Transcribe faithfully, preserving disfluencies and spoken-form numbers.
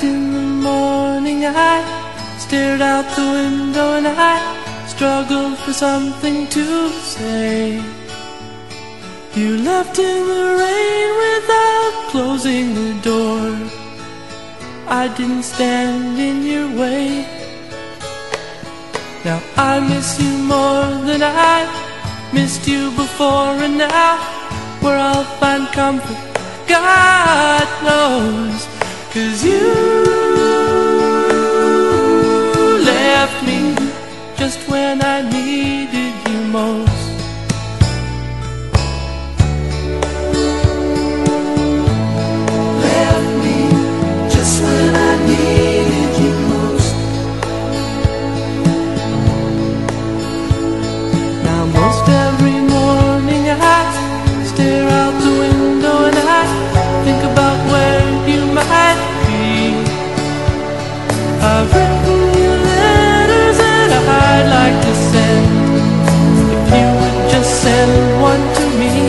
in the morning I stared out the window and I struggled for something to say. You left in the rain without closing the door. I didn't stand in your way. Now I miss you more than I missed you before, and now where I'll find comfort, God knows. 'Cause you left me just when I needed you most. Left me just when I needed you most. Now most every morning I stare out the window and I think about where you might be. I've written you letters that I'd like to send. If you would just send one to me.